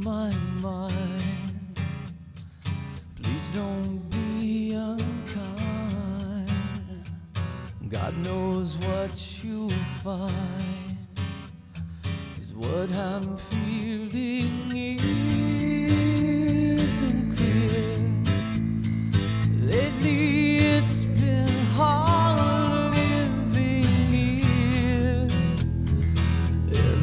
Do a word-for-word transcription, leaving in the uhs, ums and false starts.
my mind. Please don't be unkind. God knows what you'll find is what I'm feeling